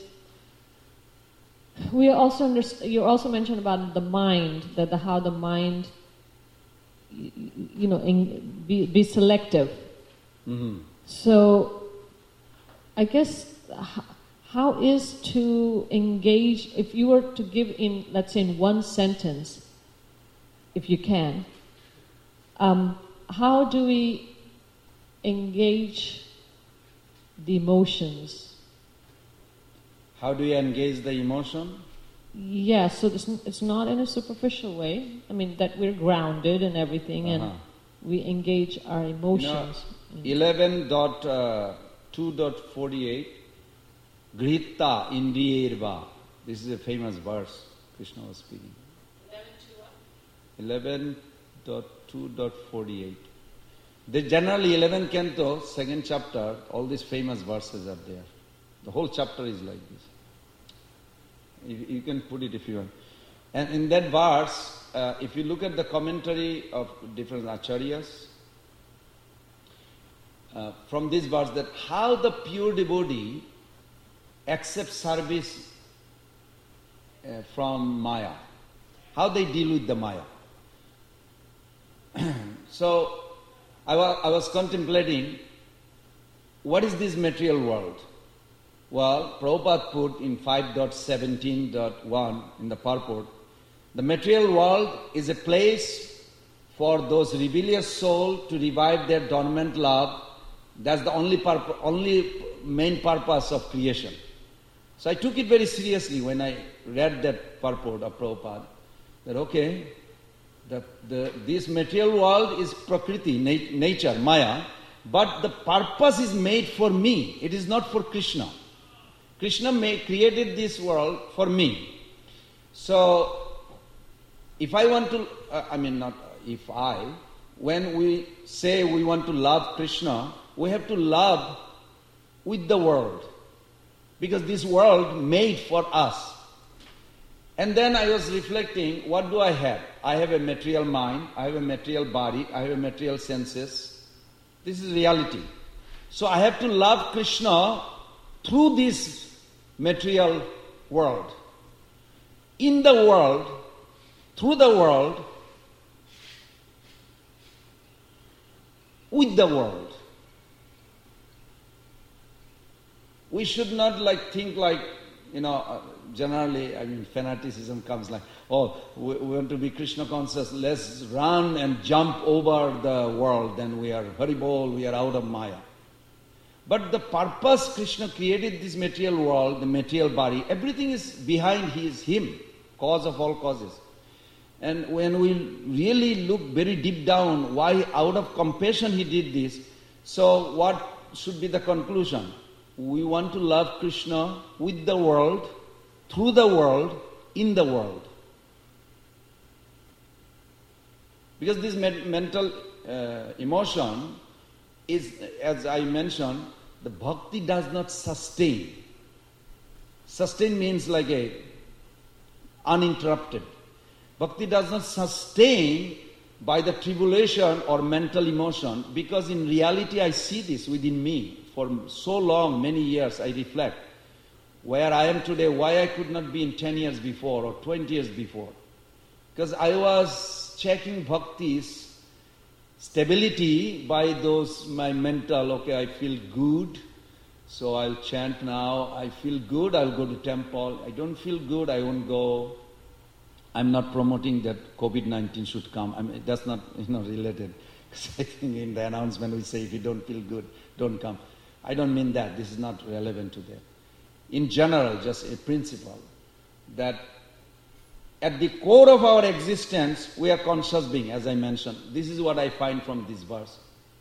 [SPEAKER 6] we also underst- you also mentioned about the mind, that the, how the mind, you, you know, in, be, be selective.
[SPEAKER 1] Mm-hmm.
[SPEAKER 6] So I guess h- how is to engage, if you were to give in, let's say in one sentence, if you can, um, how do we engage the emotions?
[SPEAKER 1] How do you engage the emotion?
[SPEAKER 6] Yeah, so it's, it's not in a superficial way. I mean, that we're grounded and everything,
[SPEAKER 1] Uh-huh.
[SPEAKER 6] and we engage our emotions.
[SPEAKER 1] eleven point two point forty-eight Grita Indriyerva. This is a famous verse Krishna was speaking. eleven point two point forty-eight The generally eleventh canto, second chapter, all these famous verses are there. The whole chapter is like this. You, you can put it if you want. And in that verse, uh, if you look at the commentary of different acharyas, uh, from this verse, that how the pure devotee accepts service uh, from Maya, how they deal with the Maya. So, I, wa- I was contemplating, what is this material world? Well, Prabhupada put in five point seventeen point one in the purport, the material world is a place for those rebellious souls to revive their dormant love. That's the only purpo- only main purpose of creation. So I took it very seriously when I read that purport of Prabhupada, that okay, the, the, this material world is Prakriti, nat- nature, Maya, but the purpose is made for me. It is not for Krishna. Krishna made, created this world for me. So, if I want to, uh, I mean not if I, when we say we want to love Krishna, we have to love with the world. Because this world made for us. And then I was reflecting, what do I have? I have a material mind, I have a material body, I have a material senses. This is reality. So I have to love Krishna through this material world. In the world, through the world, with the world. We should not like think like, you know, uh, generally, I mean, fanaticism comes like, oh, we, we want to be Krishna conscious, let's run and jump over the world, then we are Haribol, we are out of Maya. But the purpose Krishna created this material world, the material body, everything is behind his him, cause of all causes. And when we really look very deep down, why out of compassion he did this, So what should be the conclusion? We want to love Krishna with the world, through the world, in the world. Because this men- mental uh, emotion is, as I mentioned, the bhakti does not sustain. Sustain means like a uninterrupted. Bhakti does not sustain by the tribulation or mental emotion, because in reality I see this within me. For so long, many years, I reflect where I am today, why I could not be in ten years before or twenty years before. Because I was checking bhakti's stability by those, my mental, okay, I feel good, so I'll chant now. I feel good, I'll go to temple. I don't feel good, I won't go. I'm not promoting that covid nineteen should come. I mean, that's not, you know, related. Because I think in the announcement we say, if you don't feel good, don't come. I don't mean that. This is not relevant to that. In general, just a principle that at the core of our existence, we are conscious being, as I mentioned. This is what I find from this verse.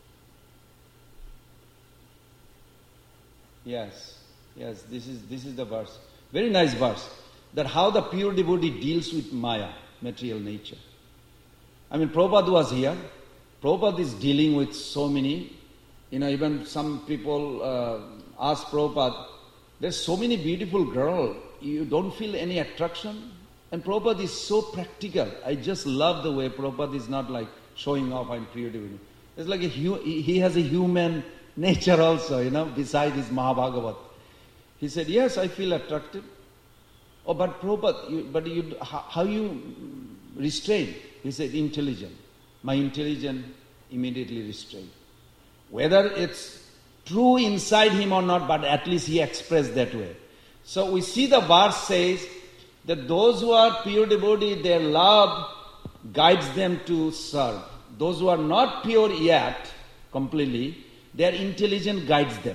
[SPEAKER 1] Yes, yes, this is this is the verse. Very nice verse. That how the pure devotee deals with Maya, material nature. I mean, Prabhupada was here. Prabhupada is dealing with so many, you know, even some people uh, ask Prabhupada, there's so many beautiful girls, you don't feel any attraction? And Prabhupada is so practical. I just love the way Prabhupada is not like showing off, I'm pure devotee. It's like a hu- he has a human nature also, you know, beside his Mahabhagavat. He said, yes, I feel attractive. Oh, but Prabhupada, you, but you, how, how you restrain? He said, intelligent. My intelligence immediately restrained. Whether it's true inside him or not, but at least he expressed that way. So we see the verse says that those who are pure devotee, their love guides them to serve. Those who are not pure yet, completely, their intelligence guides them.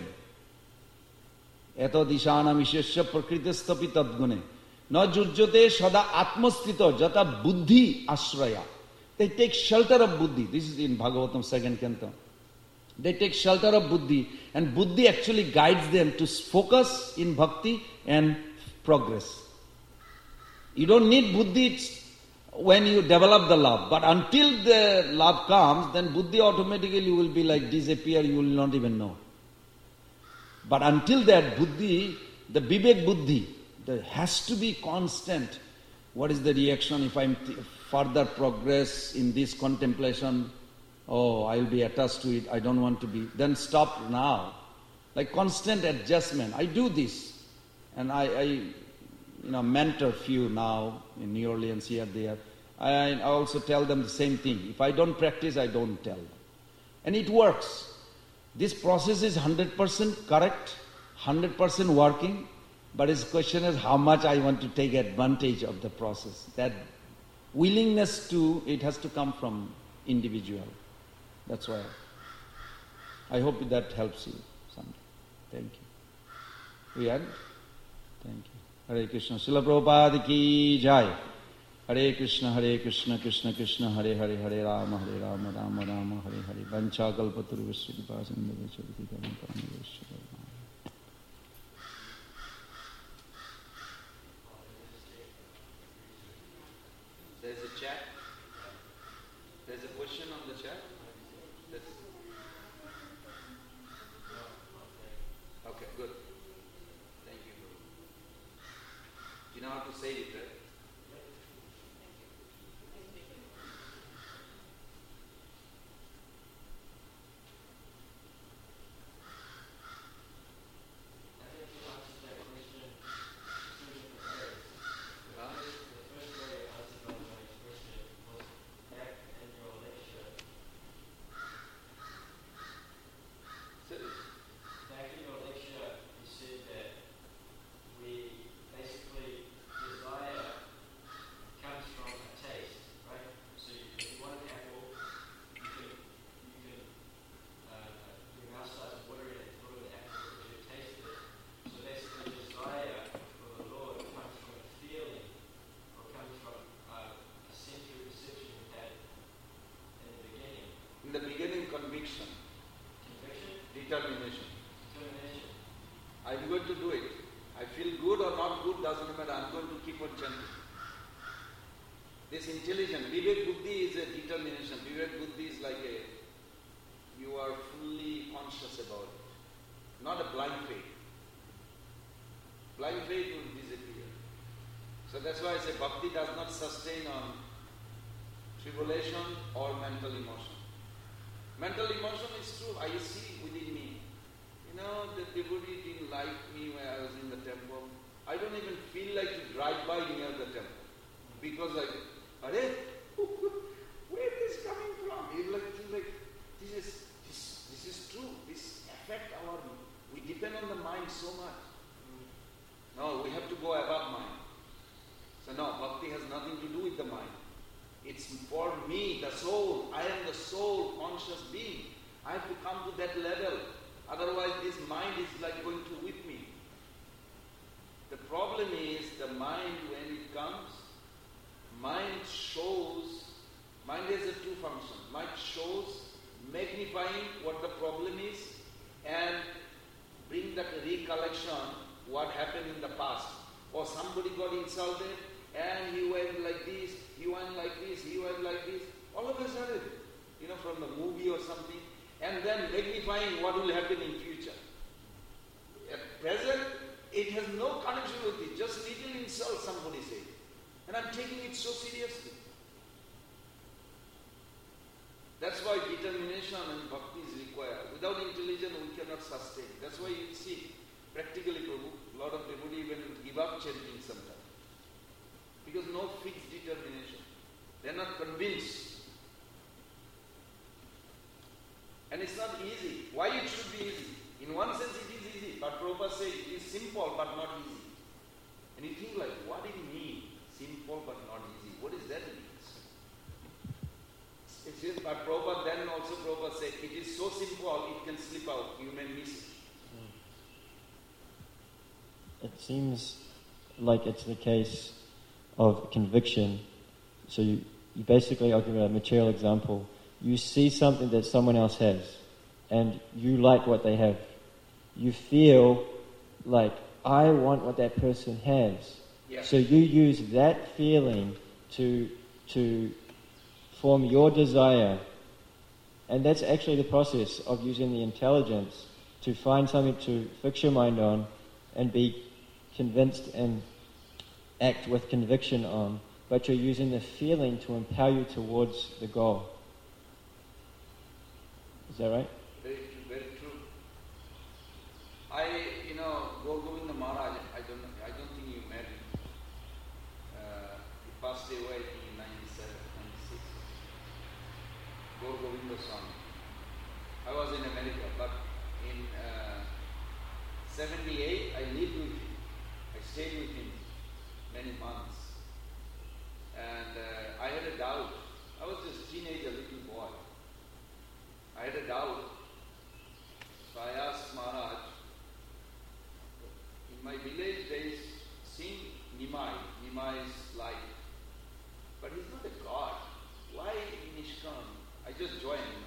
[SPEAKER 1] Eto dishana mishesya prakritistapi tadgune. Na jurjote sada atmastito jata buddhi ashraya. They take shelter of buddhi. This is in Bhagavatam second canto. They take shelter of buddhi, and buddhi actually guides them to focus in bhakti and progress. You don't need buddhi when you develop the love, but until the love comes, then buddhi automatically will be like disappear, you will not even know. But until that, buddhi, the vivek buddhi, there has to be constant. What is the reaction if I th- further progress in this contemplation? Oh, I will be attached to it, I don't want to be. Then stop now. Like constant adjustment. I do this. And I, I you know, mentor few now in New Orleans, here, there. I, I also tell them the same thing. If I don't practice, I don't tell them. And it works. This process is one hundred percent correct, one hundred percent working, but his question is how much I want to take advantage of the process. That willingness to, it has to come from individual. That's why. I hope that helps you someday. Thank you. We end? Thank you. Hare Krishna. Srila Prabhupada ki jai. Hare Krishna, Hare Krishna, Krishna Krishna, Hare Hare, Hare Rama, Hare Rama, Rama Rama, Hare Hare. Vancha kalpataru vishripa sindhu vachavati karam vishripa. There's a chat. There's a question on the chat. That's... Okay, good. Thank you. You know how to say it, right? Desire I'm going to do it. I feel good or not good, doesn't matter, I'm going to keep on chanting. This intelligence, Vivek Buddhi is a determination. Vivek Buddhi is like a, you are fully conscious about it. Not a blind faith. Blind faith will disappear. So that's why I say bhakti does not sustain on tribulation or mental emotion. Mental emotion is true, I see within me. You know, the devotee didn't like me when I was in the temple. I don't even feel like to drive by near the temple. Because I, Are, where is this coming from? It's like, it's like this is this, this is true. This affect our, we depend on the mind so much. No, we have to go above mind. So no, bhakti has nothing to do with the mind. It's for me, the soul. I am the soul, conscious being. I have to come to that level. Otherwise this mind is like going to whip me. The problem is the mind when it comes, mind shows, mind has a two functions. Mind shows, magnifying what the problem is and bring that recollection what happened in the past. Or somebody got insulted and he went like this, he went like this, he went like this. All of a sudden, you know, from the movie or something. And then magnifying what will happen in future. At present, it has no connection with it. Just little insult somebody said. And I'm taking it so seriously. That's why determination and bhakti is required. Without intelligence, we cannot sustain. That's why you see, practically, Prabhu, a lot of devotees even give up chanting sometimes. Because no fixed determination. They're not convinced. And it's not easy. Why it should be easy? In one sense it is easy, but Prabhupada says it is simple but not easy. And you think like, what do you mean? Simple but not easy. What does that mean? It is, but Prabhupada then also Prabhupada said, it is so simple it can slip out. You may miss it.
[SPEAKER 7] It seems like it's the case of conviction. So you, you basically, I'll give a material example. You see something that someone else has, and you like what they have. You feel like, I want what that person has.
[SPEAKER 1] Yeah.
[SPEAKER 7] So you use that feeling to to form your desire. And that's actually the process of using the intelligence to find something to fix your mind on and be convinced and act with conviction on. But you're using the feeling to empower you towards the goal. Is that right?
[SPEAKER 1] Very true, very true. I, you know, Gaur Govinda Maharaj, I don't I don't think you met him. Uh, he passed away in ninety-seven, ninety-six. Gaur Govinda Swami. I was in America, but in uh, seventy-eight I lived with him. I stayed with him many months. And uh, I had a doubt. I was just a teenager, little boy. I had a doubt. So I asked Maharaj, in my village there is seen Nimai. Nimai is light. But he's not a god. Why in ISKCON? I just joined.